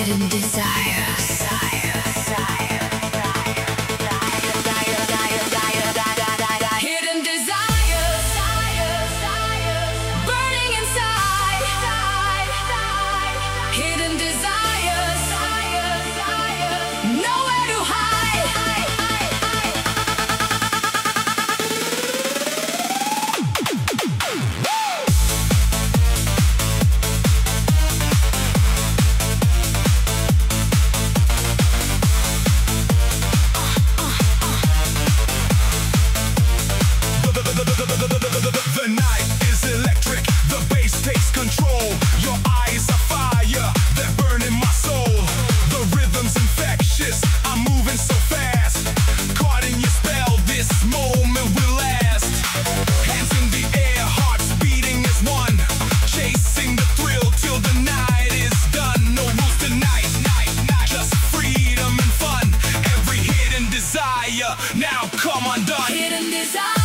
hidden desire. Hidden desire, burning inside. Hidden desire, nowhere to hide. The night is electric, the bass takes control. Your eyes are fire, they're burning my soul. The rhythm's infectious, I'm moving so fast. Caught in your spell, this moment will last. Hands in the air, hearts beating as one. Chasing the thrill till the night is done. No rules tonight, just freedom and fun. Every hidden desire, now come undone. Hidden desire.